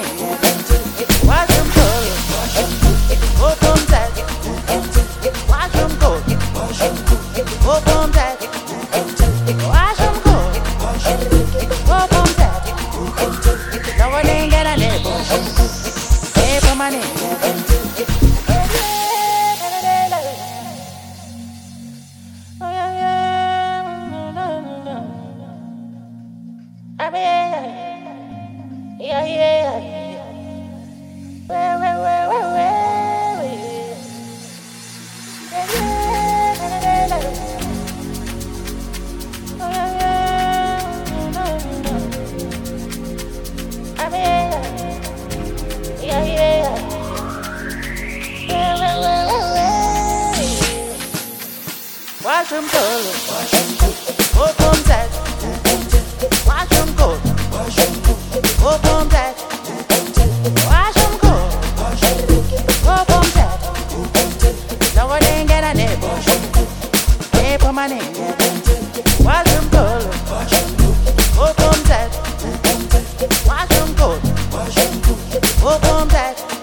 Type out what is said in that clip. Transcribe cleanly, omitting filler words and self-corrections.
Wash them clothes. Open that. Wash them clothes. Open that. Wash them clothes. Open that. No one ain't gonna live. Hey, for money. Wash them clothes. Open that. Wash them clothes. Open that. Wash them clothes. Open that. No one ain't gonna live. Pay for money. Wash them clothes. Open that. Wash them clothes. Open that.